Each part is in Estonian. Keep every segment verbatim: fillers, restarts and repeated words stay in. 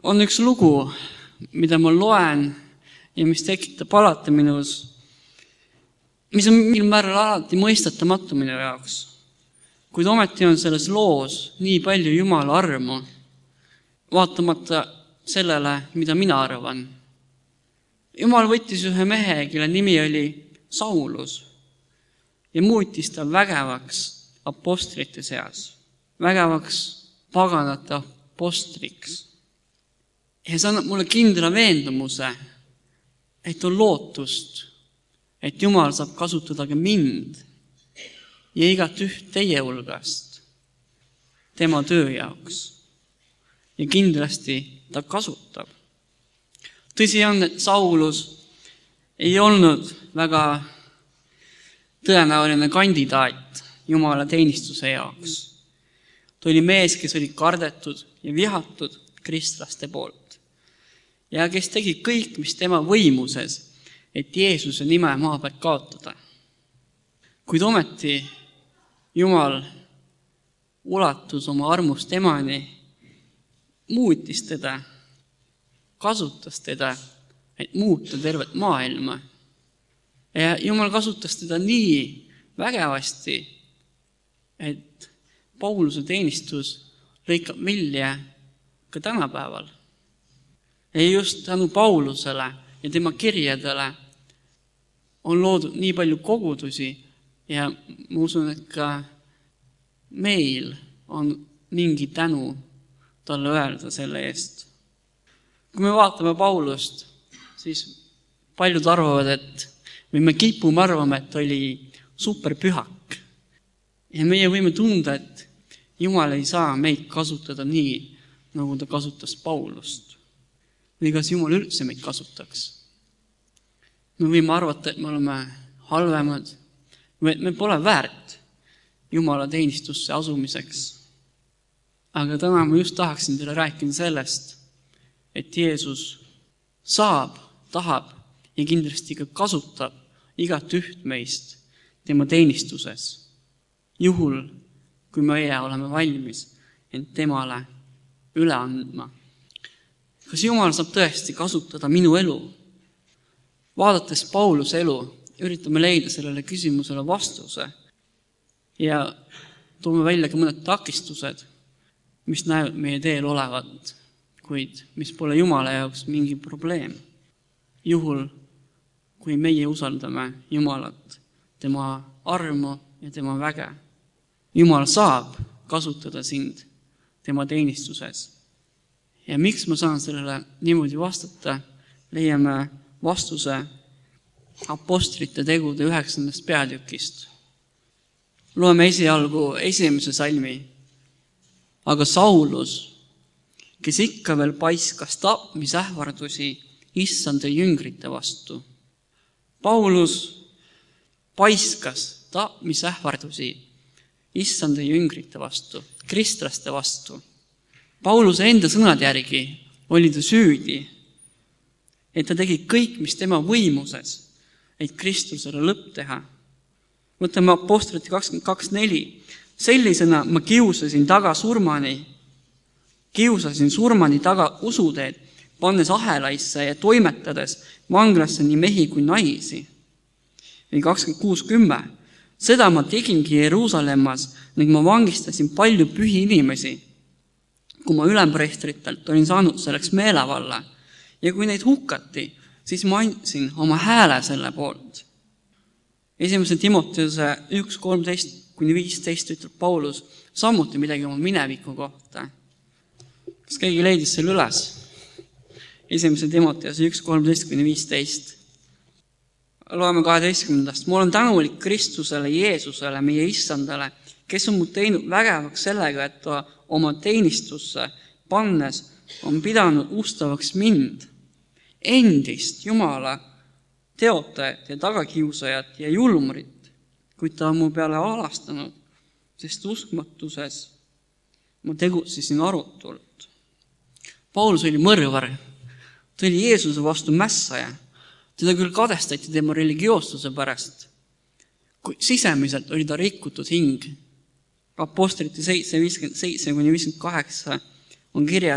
On üks lugu, mida ma loen ja mis tekitab alati minus, mis on mingil määral alati mõistetamatu minu jaoks. Kuid ometi on selles loos nii palju Jumala armu, vaatamata sellele, mida mina arvan. Jumal võttis ühe mehe, kelle nimi oli Saulus ja muutis ta vägevaks apostlite seas, vägevaks paganate apostriks. Ja see annab mulle kindla veendumuse, et on lootust, et Jumal saab kasutada ka mind ja igat üht teie hulgast tema töö jaoks. Ja kindlasti ta kasutab. Tõsi on, et Saulus ei olnud väga tõenäoline kandidaat Jumala teenistuse jaoks. Ta oli mees, kes oli kardetud ja vihatud kristlaste poolt ja kes tegi kõik, mis tema võimuses, et Jeesuse nime maa pealt kaotada. Kuid ometi Jumal ulatus oma armust temani, muutis teda, kasutas teda, et muuta tervet maailma. Ja Jumal kasutas teda nii vägevasti, et Pauluse teenistus lõikab vilja ka tänapäeval. Ja just tänu Paulusele ja tema kirjadele on loodud nii palju kogudusi ja ma usun, et ka meil on mingi tänu talle öelda selle eest. Kui me vaatame Paulust, siis paljud arvavad, et või me kipume arvama, et ta oli superpühak. Ja meie võime tunda, et Jumal ei saa meid kasutada nii, nagu ta kasutas Paulust. Või kas Jumal üldse meid kasutaks. Me võime arvata, et me oleme halvemad, või et me pole väärt Jumala teenistusse asumiseks. Aga täna ma just tahaksin teile rääkida sellest, et Jeesus saab, tahab ja kindlasti ka kasutab igat üht meist tema teenistuses. Juhul, kui meie oleme valmis end temale üle andma. Kas Jumal saab tõesti kasutada minu elu? Vaadates Pauluse elu, üritame leida sellele küsimusele vastuse ja toome välja ka mõned takistused, mis näevad meie teel olevat, kuid mis pole Jumala jaoks mingi probleem. Juhul, kui meie usaldame Jumalat, tema armu ja tema väge. Jumal saab kasutada sind tema teenistuses. Ja miks ma saan sellele niimoodi vastata, leiame vastuse apostlite tegude üheksandast peatükist. Loeme esialgu esimese salmi. Aga Saulus, kes ikka veel paiskas tapmisähvardusi issanda jüngrite vastu. Paulus paiskas tapmisähvardusi issanda jüngrite vastu, kristlaste vastu. Pauluse enda sõnad järgi oli ta süüdi, et ta tegi kõik, mis tema võimuses, et Kristusele lõpp teha. Võtame apostlite kakskümmend kaks neli. Sellisena ma kiusasin taga surmani, kiusasin surmani taga usuteed, pannes ahelaisse ja toimetades vanglasse nii mehi kui naisi. Või kakskümmend kuus kümme. Seda ma tegingi Jeruusalemmas ning ma vangistasin palju pühi inimesi, kui ma ülempreestritelt olin saanud selleks meelevalla. Ja kui neid hukati, siis ma andsin oma hääle selle poolt. Esimese Timoteuse üks kolmteist kuni viisteist ütleb Paulus samuti midagi oma mineviku kohta. Kas keegi leidis selle üles? Esimese Timoteuse üks kolmteist kuni viisteist. Loeme kaheteistkümnendast. Ma olen tänulik Kristusele, Jeesusele, meie issandale, kes on mu teinud vägevaks sellega, et ta oma teenistusse pannes on pidanud ustavaks mind, endist Jumala teotajat ja tagakiusajat ja julmurit, kuid ta on mu peale alastanud, sest uskmatuses ma tegutsesin arutult. Paulus oli mõrvar, ta oli Jeesuse vastu mässaja, teda küll kadestati tema religioossuse pärast, kuid sisemiselt oli ta rikutud hing. Apostlite seitse viiskümmend seitse kuni viiskümmend kaheksa on kirjas,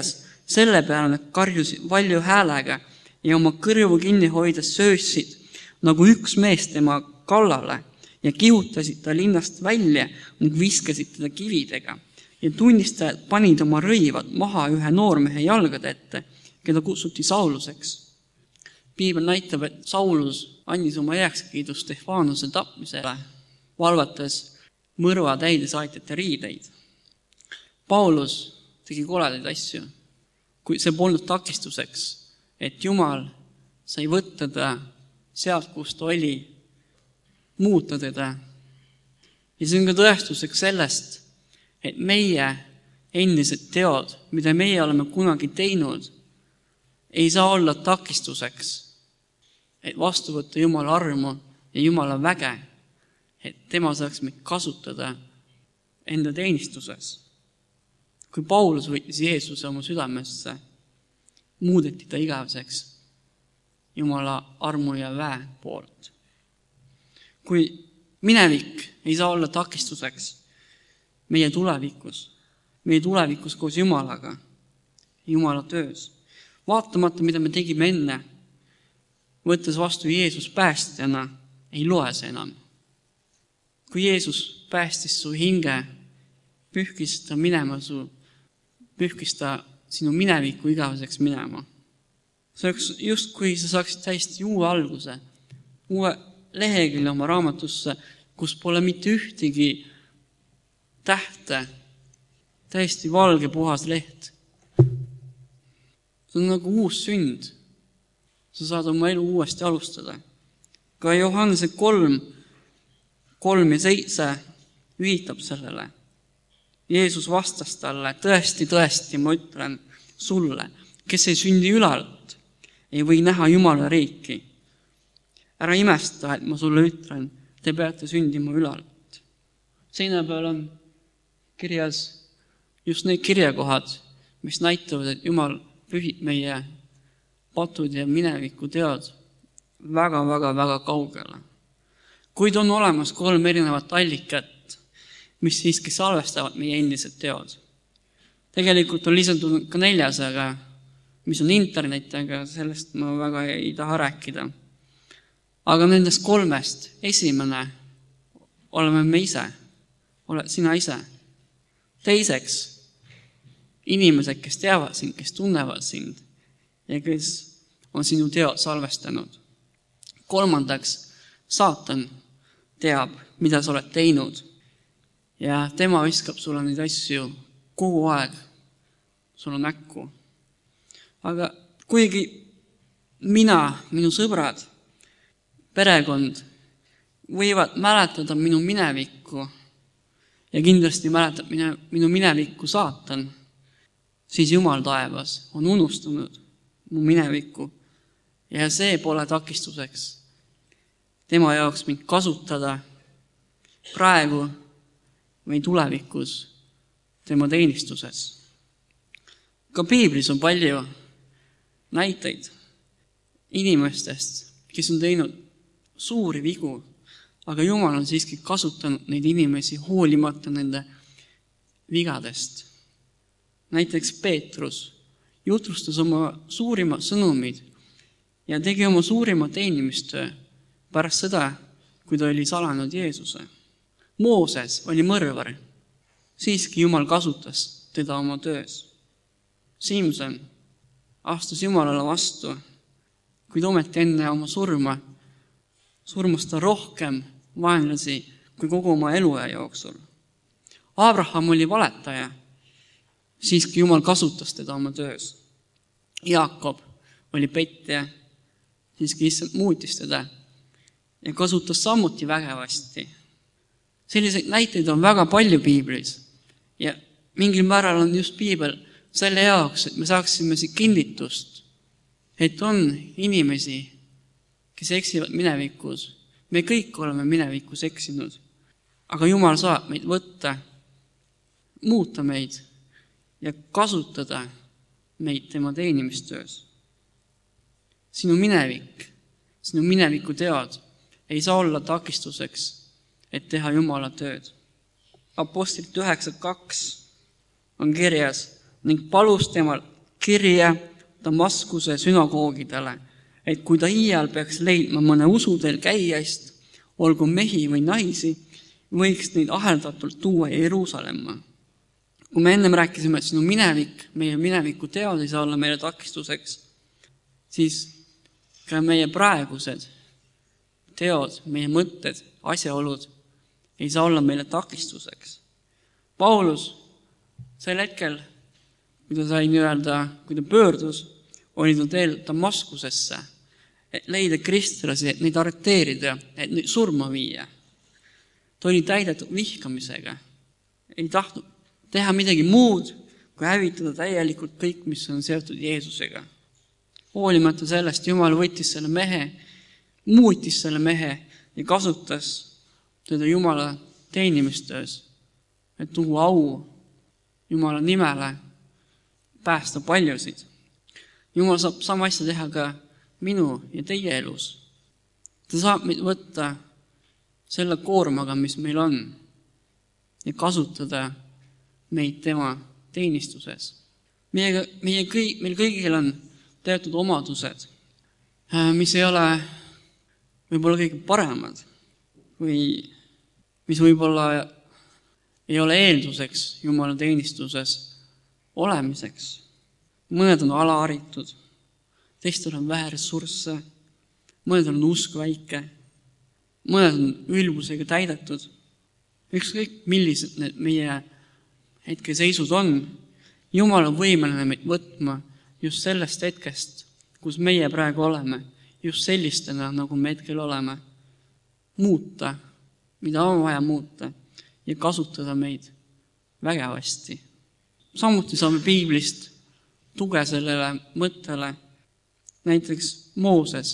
Selle peale nad karjusid valju häälega ja oma kõrvu kinni hoides söösid, nagu üks mees tema kallale ja kihutasid ta linnast välja ning viskasid teda kividega. Ja tunnistajad panid oma rõivad maha ühe noormehe jalgade ette, keda kutsuti Sauluseks. Piibel näitab, et Saulus andis oma heakskiidu Stefanuse tapmisele, valvates mõrva täidesaatjate riideid. Paulus tegi koledaid asju, kui see polnud takistuseks, et Jumal sai võtta ta sealt, kus ta oli, muuta teda. Ja see on ka tõestuseks sellest, et meie endised teod, mida meie oleme kunagi teinud, ei saa olla takistuseks, et vastu võtta Jumala armu ja Jumala väge, et tema saaks meid kasutada enda teenistuses. Kui Paulus võttis Jeesuse oma südamesse, muudeti ta igaveseks Jumala armu ja väe poolt. Kui minevik ei saa olla takistuseks meie tulevikus, meie tulevikus koos Jumalaga, Jumala töös, vaatamata, mida me tegime enne, võttes vastu Jeesus päästjana, ei loe see enam. Kui Jeesus päästis su hinge, pühkis ta minema su, pühkis ta sinu mineviku igaveseks minema. See oleks just, kui sa saaksid täiesti uue alguse, uue lehekülje oma raamatusse, kus pole mitte ühtegi tähte, täiesti valge puhas leht. See on nagu uus sünd. Sa saad oma elu uuesti alustada. Ka Johannese kolm, kolm ja seitse viitab sellele. Jeesus vastas talle, tõesti, tõesti, ma ütlen sulle, kes ei sündi ülalt, ei või näha Jumala riiki. Ära imesta, et ma sulle ütlen, te peate sündima ülalt. Seina peal on kirjas just need kirjakohad, mis näitavad, et Jumal pühib meie patud ja mineviku teod väga, väga, väga kaugele. Kuid on olemas kolm erinevat allikat, mis siiski salvestavad meie endised teod. Tegelikult on lisandunud ka neljas, aga mis on internet, aga sellest ma väga ei taha rääkida. Aga nendest kolmest esimene oleme me ise, oled sina ise. Teiseks, inimesed, kes teavad sind, kes tunnevad sind ja kes on sinu teod salvestanud. Kolmandaks, saatan teab, mida sa oled teinud ja tema viskab sulle neid asju kogu aeg sulle näkku. Aga kuigi mina, minu sõbrad, perekond võivad mäletada minu minevikku ja kindlasti mäletab minu, minu minevikku saatan, siis Jumal taevas on unustanud mu minevikku ja see pole takistuseks tema jaoks mind kasutada praegu või tulevikus tema teenistuses. Ka Piiblis on palju näiteid inimestest, kes on teinud suuri vigu, aga Jumal on siiski kasutanud neid inimesi hoolimata nende vigadest. Näiteks Peetrus jutrustas oma suurimad sõnumid ja tegi oma suurima teenimistöö pärast seda, kui ta oli salanud Jeesuse. Mooses oli mõrvar, siiski Jumal kasutas teda oma töös. Simson astus Jumalale vastu, kuid ometi enne oma surma surmas ta rohkem vaenlasi kui kogu oma eluaja jooksul. Abraham oli valetaja, siiski Jumal kasutas teda oma töös. Jaakob oli petja, siiski issand muutis teda ja kasutas samuti vägevasti. Selliseid näiteid on väga palju Piiblis ja mingil määral on just Piibel selle jaoks, et me saaksime siit kinnitust, et on inimesi, kes eksivad minevikus. Me kõik oleme minevikus eksinud, aga Jumal saab meid võtta, muuta meid ja kasutada meid tema teenimistöös. Sinu minevik, sinu mineviku teod ei saa olla takistuseks, et teha Jumala tööd. Apostlit üheksa kaks on kirjas ning palus temalt kirja Damaskuse sünagoogidele, et kui ta iial peaks leidma mõne usuteel käijaist, olgu mehi või naisi, võiks neid aheldatult tuua Jeruusalemma. Kui me ennem rääkisime, et sinu minevik, meie mineviku teod ei saa olla meile takistuseks, siis ka meie praegused teod, meie mõtted, asjaolud ei saa olla meile takistuseks. Paulus sel hetkel, kui ta sai nii-öelda, kui ta pöördus, oli ta teel Damaskusesse, et leida kristlasi, et neid arreteerida, et neid surma viia. Ta oli täidetud vihkamisega. Ei tahtnud teha midagi muud, kui hävitada täielikult kõik, mis on seotud Jeesusega. Hoolimata sellest, Jumal võttis selle mehe, muutis selle mehe ja kasutas teda Jumala teenimistöös, et tuua au Jumala nimele, päästa paljusid. Jumal saab sama asja teha ka minu ja teie elus. Ta saab meid võtta selle koormaga, mis meil on, ja kasutada meid tema teenistuses. Meie, meie kõik, meil kõigil on teatud omadused, mis ei ole võib-olla kõige paremad või mis võib-olla ei ole eelduseks Jumala teenistuses olemiseks. Mõned on alaharitud, teistel on vähe ressursse, mõned on usk väike, mõned on ülbusega täidetud. Ükskõik millised need meie hetke seisud on, Jumal on võimeline meid võtma just sellest hetkest, kus meie praegu oleme, just sellistena, nagu me hetkel oleme, muuta, mida on vaja muuta ja kasutada meid vägevasti. Samuti saame piiblist tuge sellele mõttele. Näiteks Mooses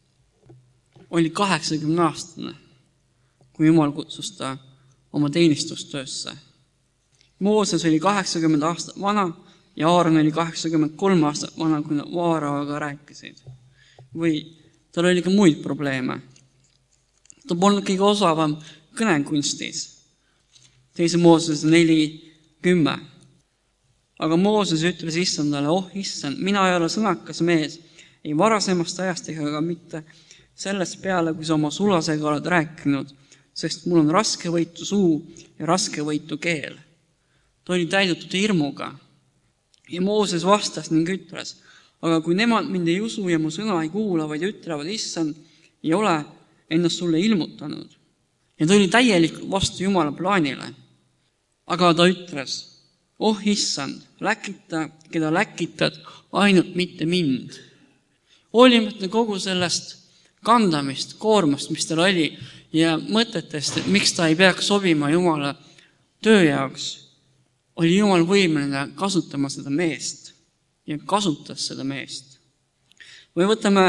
oli kaheksakümne aastane, kui Jumal kutsus ta oma teenistustöösse. Mooses oli kaheksakümmend aastat vana ja Aaron oli kaheksakümmend kolm aastat vana, kui nad Vaaraga rääkisid. Või tal oli ka muid probleeme. Ta polnud kõige osavam kõnekunstis. Teise Mooses neli kümme. Aga Mooses ütles issandale, oh issand, mina ei ole sõnakas mees, ei varasemast ajast ega ka mitte sellest peale, kui sa oma sulasega oled rääkinud, sest mul on raskevõitu suu ja raskevõitu keel. Ta oli täidetud hirmuga. Ja Mooses vastas ning ütles, aga kui nemad mind ei usu ja mu sõna ei kuula, vaid ütlevad, issand, ei ole ennast sulle ilmutanud. Ja ta oli täielikult vastu Jumala plaanile. Aga ta ütles, oh issand, läkita, keda läkitad, ainult mitte mind. Hoolimata kogu sellest kandamist, koormast, mis tal oli, ja mõtetest, et miks ta ei peaks sobima Jumala töö jaoks, oli Jumal võimeline kasutama seda meest ja kasutas seda meest. Või võtame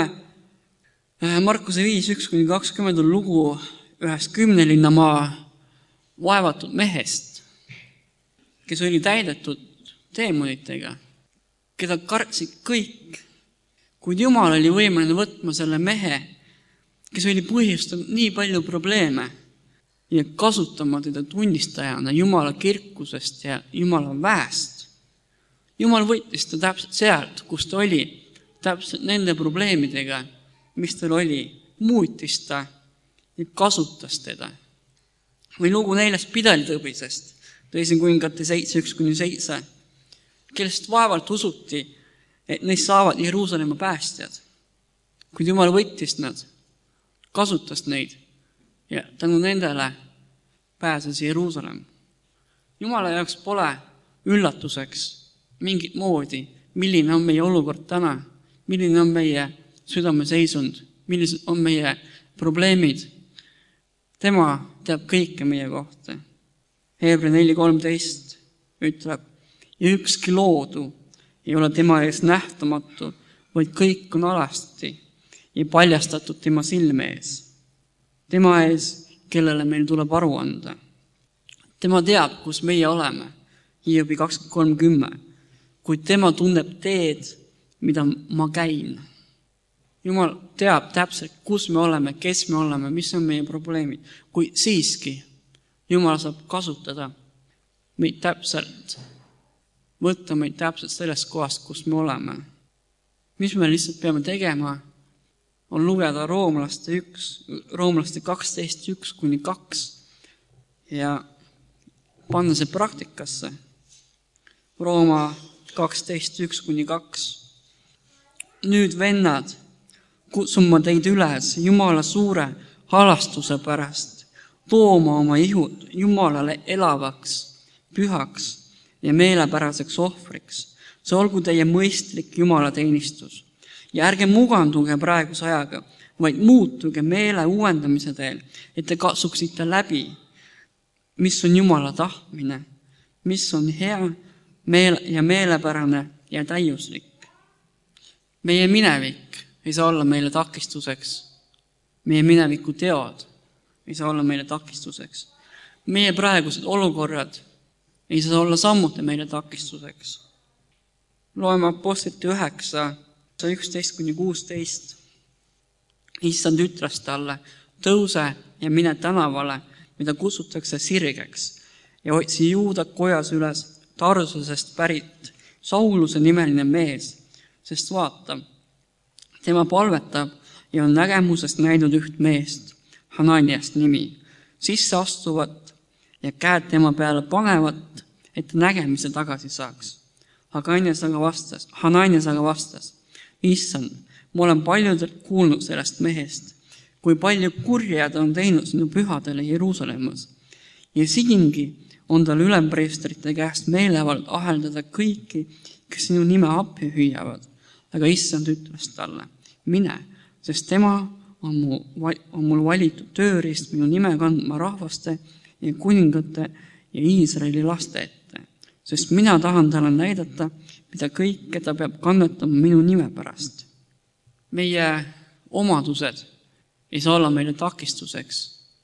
Markuse viis üks kuni kakskümmend lugu ühest kümnelinnamaa vaevatud mehest, kes oli täidetud teemonitega, keda kartsid kõik, kuid Jumal oli võimeline võtma selle mehe, kes oli põhjustanud nii palju probleeme ja kasutama teda tunnistajana Jumala kirkusest ja Jumala väest. Jumal võttis ta täpselt sealt, kus ta oli, täpselt nende probleemidega, mis tal oli, muutis ta ja kasutas teda. Või lugu neljast pidalitõbisest, teise kuingate seitse üks kuni seitse, kellest vaevalt usuti, et neist saavad Jeruusalemma päästjad. Kuid Jumal võttis nad, kasutas neid ja tänu nendele pääses Jeruusalem. Jumala jaoks pole üllatuseks mingit moodi, milline on meie olukord täna, milline on meie südameseisund, millised on meie probleemid. Tema teab kõike meie kohta. Heebra neli kolmteist ütleb, ja ükski loodu ei ole tema ees nähtamatu, vaid kõik on alasti ja paljastatud tema silme ees. Tema ees, kellele meil tuleb aru anda. Tema teab, kus meie oleme, Hiobi kakskümmend kolm kümme, kuid tema tunneb teed, mida ma käin. Jumal teab täpselt, kus me oleme, kes me oleme, mis on meie probleemid, kui siiski Jumal saab kasutada meid täpselt võtta meid täpselt sellest kohast, kus me oleme. Mis me lihtsalt peame tegema, on lugeda roomlaste, üks, roomlaste kaksteist üks kuni kaks ja panna see praktikasse. Rooma kaksteist üks kuni kaks. Nüüd, vennad, kutsun ma teid üles Jumala suure halastuse pärast, tooma oma ihud Jumalale elavaks, pühaks ja meelepäraseks ohvriks. See olgu teie mõistlik Jumala teenistus. Ja ärge muganduge praeguse ajaga, vaid muutuge meele uuendamise teel, et te katsuksite läbi, mis on Jumala tahtmine, mis on hea meel- ja meelepärane ja täiuslik. Meie minevik ei saa olla meile takistuseks. Meie mineviku teod ei saa olla meile takistuseks. Meie praegused olukorrad ei saa olla samuti meile takistuseks. Loeme Apostlite üheksa, üksteist kuni kuusteist. Issand ütles talle, tõuse ja mine tänavale, mida kutsutakse Sirgeks, ja otsi Juuda kojas üles Tarsusest pärit Sauluse nimeline mees, sest vaata, tema palvetab ja on nägemusest näinud üht meest, Hananiast nimi, sisse astuvat ja käed tema peale panevat, et ta nägemise tagasi saaks. Hananias aga vastas, Hananias aga vastas, Issand, ma olen paljudelt kuulnud sellest mehest, kui palju kurja ta on teinud sinu pühadele Jeruusalemmas. Ja siingi on tal ülempreestrite käest meelevald aheldada kõiki, kes sinu nime appi hüüavad. Aga Issand ütles talle, mine, sest tema on, mu, on mul valitud tööriist minu nime kandma rahvaste ja kuningate ja Iisraeli laste ette. Sest mina tahan talle näidata, mida kõike ta peab kannatama minu nime pärast. Meie omadused ei saa olla meile takistuseks.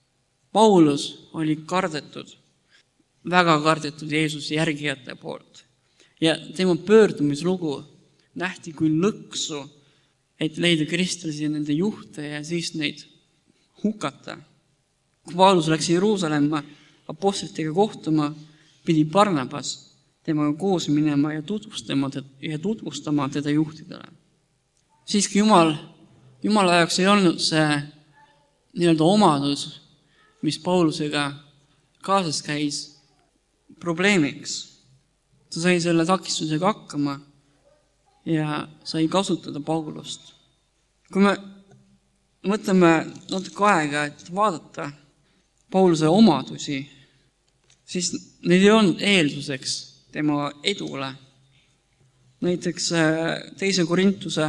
Paulus oli kardetud, väga kardetud Jeesuse järgijate poolt. Ja tema pöördumislugu nähti kui lõksu, et leida kristlasi ja nende juhte ja siis neid hukata. Kui Paulus läks Jeruusalemma apostlitega kohtuma, pidi Barnabas temaga koos minema ja tutvustama, ja tutvustama teda juhtidele. Siiski Jumal, Jumala ajaks ei olnud see nii-öelda omadus, mis Paulusega kaasas käis, probleemiks. Ta sai selle takistusega hakkama ja sai kasutada Paulust. Kui me mõtleme natuke aega, et vaadata Pauluse omadusi, siis need ei olnud eelduseks tema edule. Näiteks teise Korintuse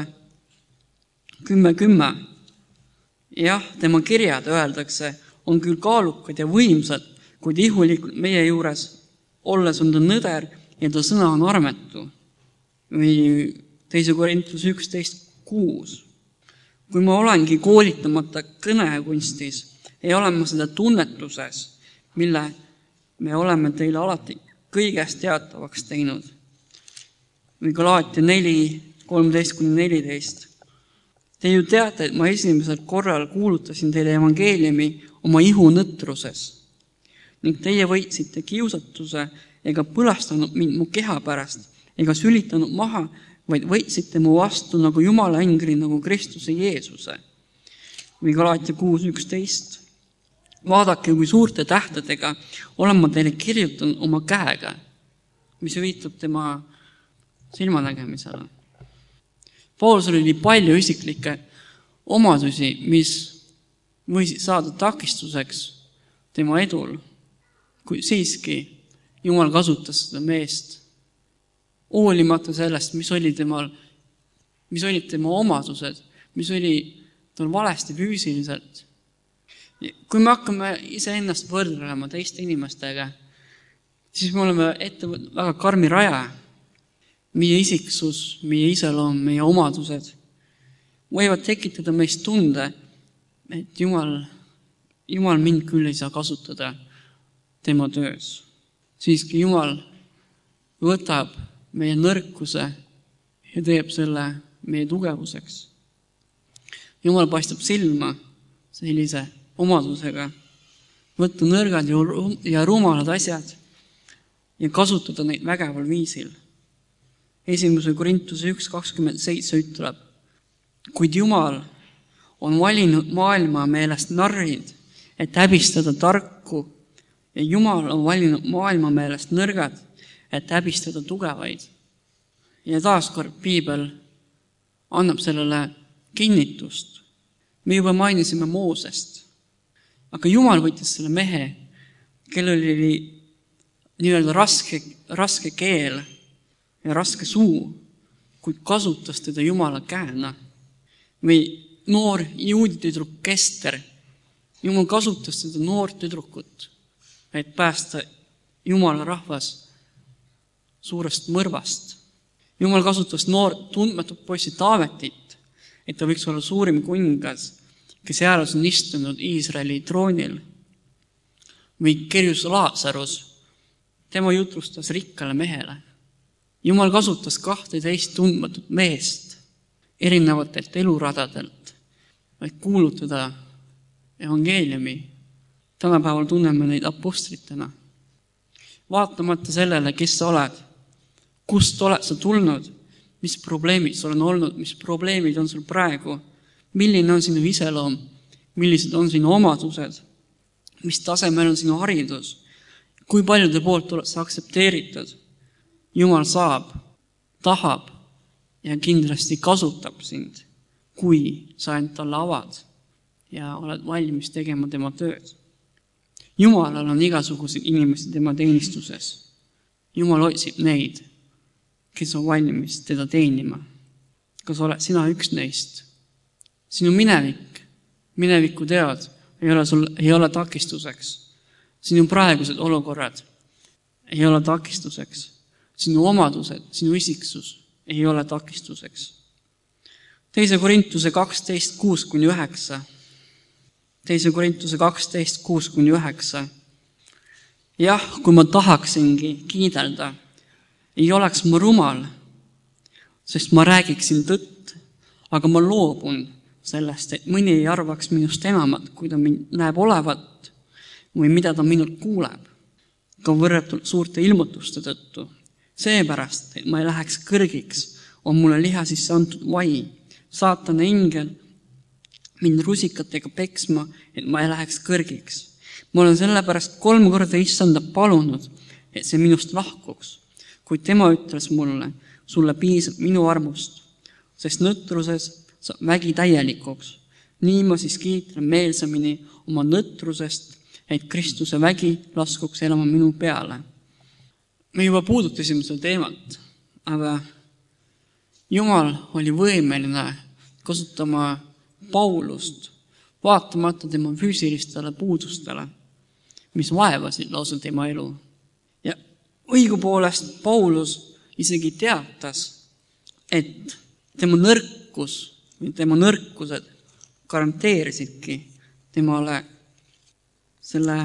kümme kümme. Jah, tema kirjad, öeldakse, on küll kaalukad ja võimsad, kuid ihulikult meie juures olles on ta nõder ja ta sõna on armetu. Või teise Korintuse üksteist kuus. Kui ma olengi koolitamata kõnekunstis, ei ole ma seda tunnetuses, mille me oleme teile alati kõigest teatavaks teinud. Või Galaatia neli, kolmteist kuni neliteist. Te ju teate, et ma esimesel korral kuulutasin teile evangeeliumi oma ihu nõtruses ning teie võitsite kiusatuse ega põlastanud mind mu keha pärast ega sülitanud maha, vaid võitsite mu vastu nagu Jumala engli, nagu Kristuse Jeesuse. Või Galaatia kuus üksteist. Vaadake, kui suurte tähtedega olen ma teile kirjutanud oma käega, mis viitab tema silmanägemisele. Paulusel oli palju isiklikke omadusi, mis võisid saada takistuseks tema edul, kui siiski Jumal kasutas seda meest, hoolimata sellest, mis oli temal, mis olid tema omadused, mis oli tal valesti füüsiliselt. Kui me hakkame iseennast võrdlema teiste inimestega, siis me oleme ette väga karmi raja. Meie isiksus, meie iseloom, meie omadused võivad tekitada meist tunde, et Jumal, Jumal mind küll ei saa kasutada tema töös. Siiski Jumal võtab meie nõrkuse ja teeb selle meie tugevuseks. Jumal paistab silma sellise omadusega, võtta nõrgad ja rumalad asjad ja kasutada neid vägeval viisil. esimese Korintuse üks kakskümmend seitse ütleb, kuid Jumal on valinud maailma meelest narrid, et häbistada tarku, ja Jumal on valinud maailma meelest nõrgad, et häbistada tugevaid. Ja taaskord Piibel annab sellele kinnitust. Me juba mainisime Moosest, aga Jumal võttis selle mehe, kellel oli nii-öelda raske, raske keel ja raske suu, kuid kasutas teda Jumala käena. Või noor juudi tüdruk Kester, Jumal kasutas seda noort tüdrukut, et päästa Jumala rahvas suurest mõrvast. Jumal kasutas noort tundmatut poissi Taavetit, et ta võiks olla suurim kuningas, kes jäälas on istunud Iisraeli troonil. Või Kerjus Laasarus, tema jutustas rikkale mehele. Jumal kasutas kahteteist tundmatut meest erinevatelt eluradadelt, vaid kuulutada evangeeliumi. Tänapäeval tunneme neid apostritena. Vaatamata sellele, kes sa oled, kust oled sa tulnud, mis probleemid sul on olnud, mis probleemid on sul praegu, milline on sinu iseloom, millised on sinu omadused, mis tasemel on sinu haridus, kui paljude poolt oled sa aktsepteeritud. Jumal saab, tahab ja kindlasti kasutab sind, kui sa end talle avad ja oled valmis tegema tema tööd. Jumalal on igasugused inimesed tema teenistuses. Jumal otsib neid, kes on valmis teda teenima. Kas oled sina üks neist? Sinu minevik, mineviku teod ei ole, sul, ei ole takistuseks. Sinu praegused olukorrad ei ole takistuseks. Sinu omadused, sinu isiksus ei ole takistuseks. Teise Korintuse kaksteist kuus kuni üheksa. Teise Korintuse kaksteist kuus kuni üheksa. Jah, kui ma tahaksingi kiidelda, ei oleks ma rumal, sest ma räägiksin tõtt, aga ma loobun sellest, et mõni ei arvaks minust enamat, kui ta mind näeb olevat või mida ta minult kuuleb, ka võrretult suurte ilmutuste tõttu. Seepärast, et ma ei läheks kõrgiks, on mulle liha sisse antud vai, saatana ingel mind rusikatega peksma, et ma ei läheks kõrgiks. Ma olen sellepärast kolm korda issanda palunud, et see minust lahkuks, kuid tema ütles mulle, sulle piisab minu armust, sest nõtruses saab vägi täielikuks. Nii ma siis kiitlen meelsamini oma nõtrusest, et Kristuse vägi laskuks elama minu peale. Me juba puudutasime seda teemat, aga Jumal oli võimeline kasutama Paulust, vaatamata tema füüsilistele puudustele, mis vaevasid lausa tema elu. Ja õigupoolest Paulus isegi teatas, et tema nõrkus või tema nõrkused garanteerisidki temale selle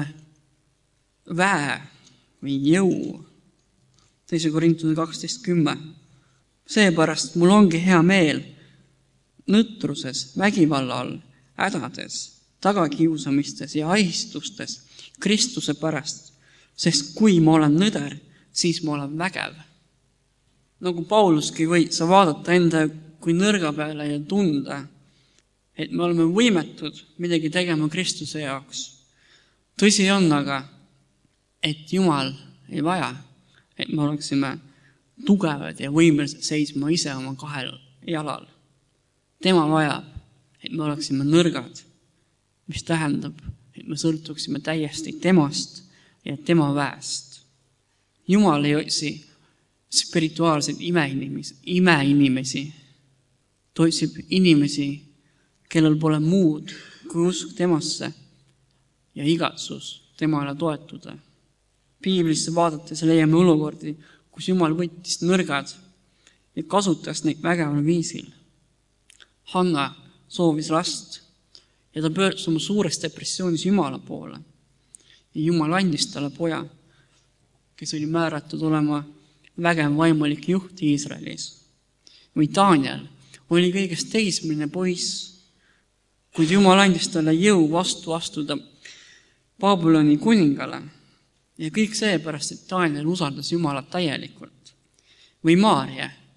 väe või jõu. Teise Korintuse kaksteist kümme. Seepärast mul ongi hea meel nõtruses, vägivallal, hädades, tagakiusamistes ja ahistustes Kristuse pärast, sest kui ma olen nõder, siis ma olen vägev. Nagu Pauluski võid sa vaadata enda kui nõrga peale ja tunda, et me oleme võimetud midagi tegema Kristuse jaoks. Tõsi on aga, et Jumal ei vaja, et me oleksime tugevad ja võimelised seisma ise oma kahel jalal. Tema vajab, et me oleksime nõrgad, mis tähendab, et me sõltuksime täiesti temast ja tema väest. Jumal ei otsi spirituaalseid imeinimesi, imeinimesi. Ta otsib inimesi, kellel pole muud kui usk temasse ja igatsus temale toetuda. Piiblisse vaadates leiame olukordi, kus Jumal võttis nõrgad ja kasutas neid vägeval viisil. Hanna soovis last ja ta pöördus oma suures depressioonis Jumala poole. Ja Jumal andis talle poja, kes oli määratud olema vägev vaimulik juht Iisraelis. Või Daniel oli kõigest teismeline poiss, kuid Jumal andis talle jõu vastu astuda Babyloni kuningale. Ja kõik seepärast, et Daniel usaldas Jumalat täielikult. Või Maarja,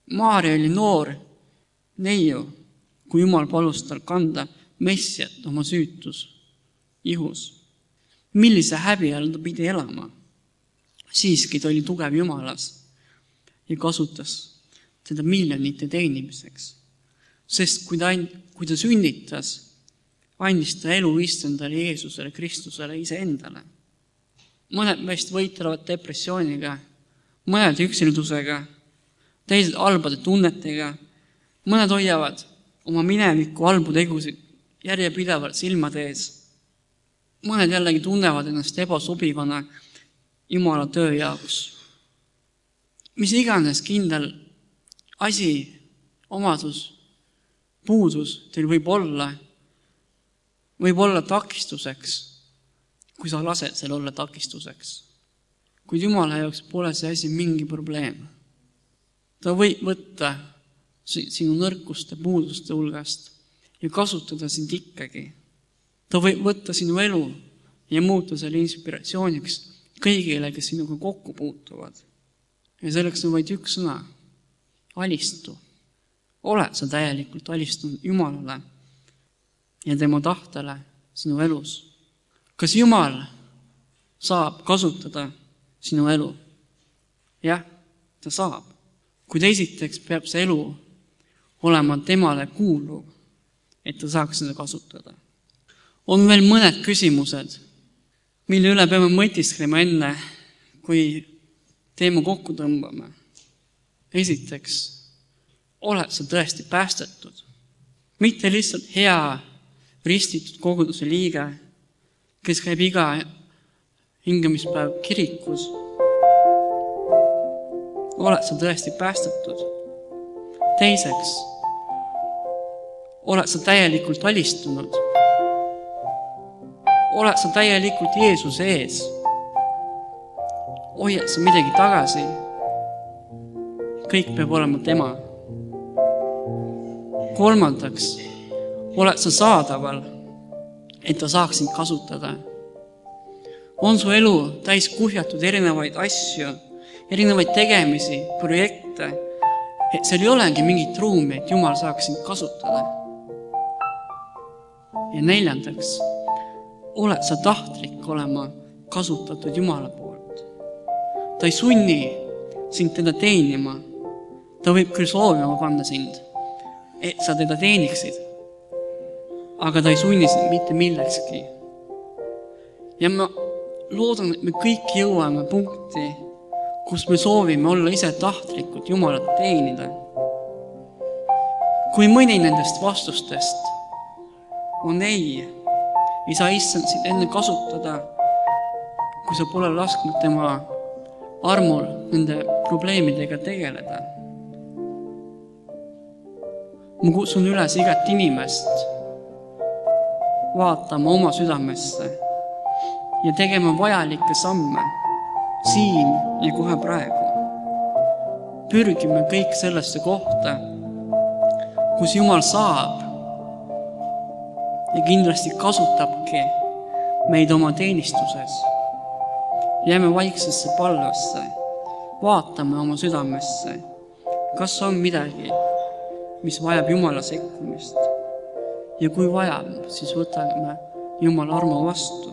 Maarja oli noor neiu, kui Jumal palus tal kanda messiat oma süütus ihus. Millise häbi all ta pidi elama? Siiski ta oli tugev Jumalas ja kasutas teda miljonite teenimiseks. Sest kui ta, kui ta sünnitas, andis ta elu issandale Jeesusele, Kristusele iseendale. Mõned meist võitlevad depressiooniga, mõned üksildusega, teised halbade tunnetega, mõned hoiavad oma mineviku halbu tegusid järjepidevalt silmade ees. Mõned jällegi tunnevad ennast ebasobivana Jumala töö jaoks. Mis iganes kindel asi, omadus, puudus teil võib olla, võib olla takistuseks, kui sa lased seal olla takistuseks. Kuid Jumala jaoks pole see asi mingi probleem. Ta võib võtta sinu nõrkuste, puuduste hulgast ja kasutada sind ikkagi. Ta võib võtta sinu elu ja muuta selle inspiratsiooniks kõigile, kes sinuga kokku puutuvad. Ja selleks on vaid üks sõna. Alistu. Oled sa täielikult alistunud Jumalale ja tema tahtele sinu elus. Kas Jumal saab kasutada sinu elu? Jah, ta saab. Kuid esiteks peab see elu olema temale kuuluv, et ta saaks seda kasutada. On veel mõned küsimused, mille üle peame mõtisklema enne, kui teema kokku tõmbame. Esiteks, oled sa tõesti päästetud? Mitte lihtsalt hea ristitud koguduse liige, kes käib iga hingamispäev kirikus. Oled sa tõesti päästetud? Teiseks, oled sa täielikult alistunud? Oled sa täielikult Jeesuse ees? Hoiad sa midagi tagasi? Kõik peab olema tema. Kolmandaks, oled sa saadaval, et ta saaks sind kasutada? On su elu täis kuhjatud erinevaid asju, erinevaid tegemisi, projekte, et seal ei olegi mingit ruumi, et Jumal saaks sind kasutada? Ja neljandaks, oled sa tahtlik olema kasutatud Jumala poolt? Ta ei sunni sind teda teenima. Ta võib küll soovima panna sind, et sa teda teeniksid, aga ta ei sunni sind mitte millekski. Ja ma loodan, et me kõik jõuame punkti, kus me soovime olla ise tahtlikud Jumalat teenida. Kui mõni nendest vastustest on ei, ei saa issand sind enne kasutada, kui sa pole lasknud tema armul nende probleemidega tegeleda. Ma kutsun üles igat inimest vaatama oma südamesse ja tegema vajalikke samme siin ja kohe praegu. Pürgime kõik sellesse kohta, kus Jumal saab ja kindlasti kasutabki meid oma teenistuses. Jääme vaiksesse palvesse, vaatame oma südamesse, kas on midagi, mis vajab Jumala sekkumist. Ja kui vajab, siis võtame Jumala armu vastu.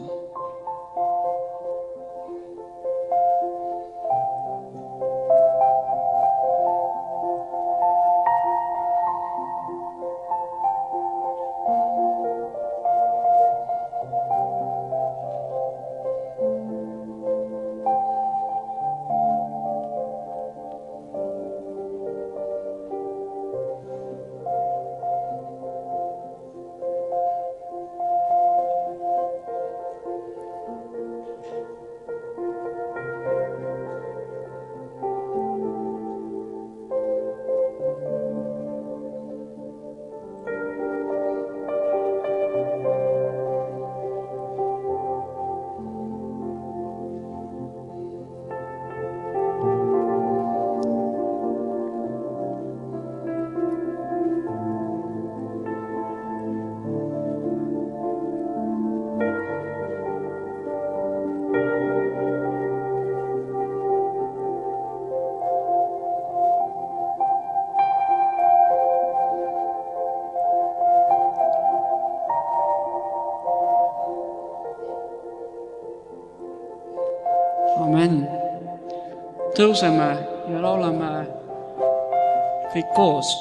tõuseme ja laulame kõik koos.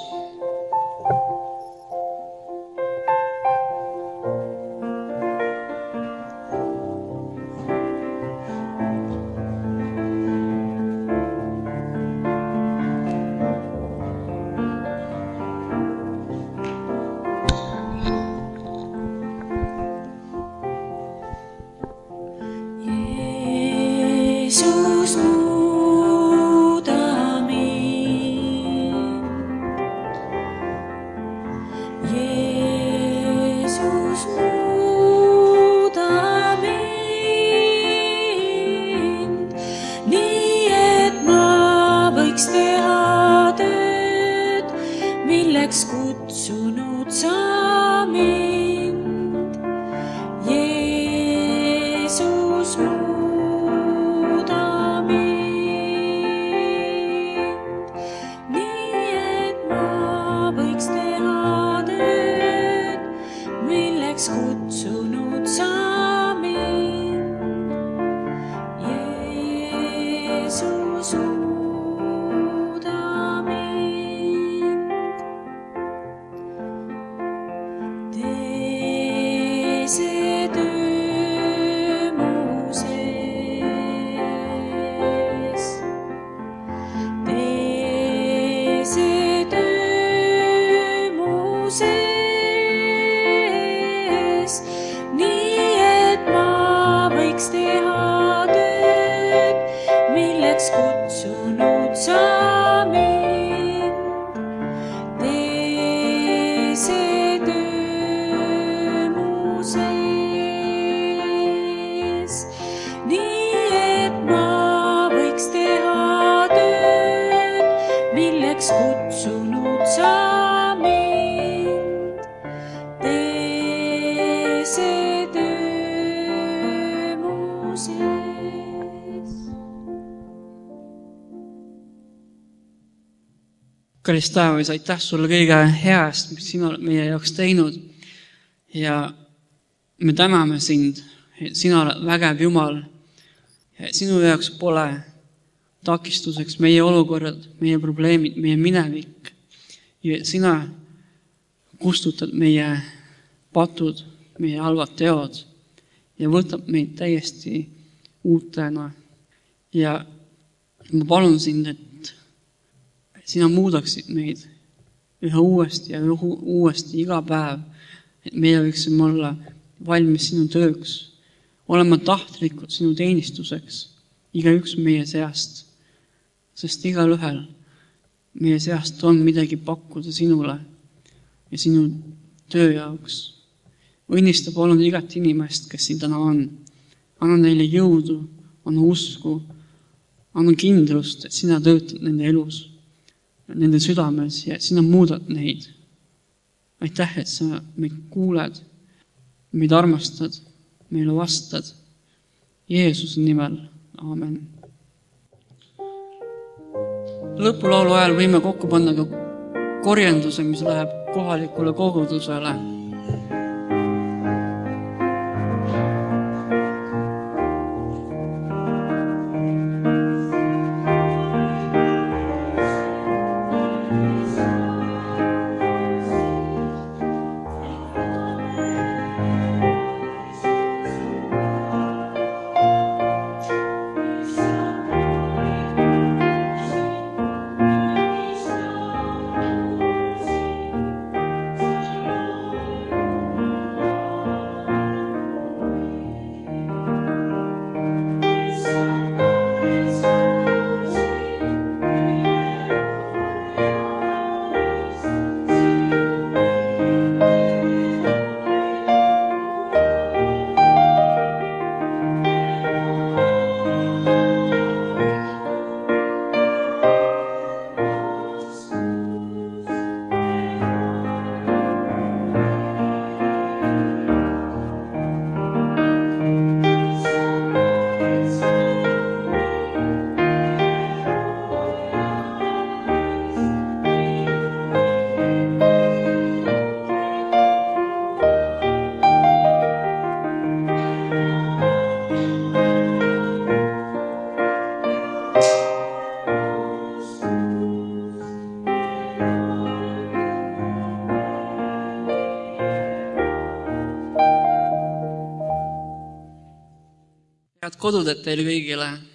Kallis taevas, aitäh sulle kõige heast, mis sina oled meie jaoks teinud. Ja me täname sind, et sina oled vägev Jumal. Ja sinu jaoks pole takistuseks meie olukorrad, meie probleemid, meie minevik. Ja sina kustutad meie patud, meie halvad teod ja võtab meid täiesti uutena. Ja ma palun sind, et sina muudaksid meid üha uuesti ja üha uuesti iga päev, et meie võiksime olla valmis sinu tööks, olema tahtlikud sinu teenistuseks, igaüks meie seast, sest igal ühel meie seast on midagi pakkuda sinule ja sinu töö jaoks. Õnnista palun igat inimest, kes siin täna on. Anna neile jõudu, anna usku, anna kindlust, et sina töötad nende elus, nende südames ja sina muudad neid. Aitäh, et sa meid kuuled, meid armastad, meile vastad. Jeesuse nimel. Aamen. Lõpulaulu ajal võime kokku panna ka korjenduse, mis läheb kohalikule kogudusele. head kodudet teile kõigile!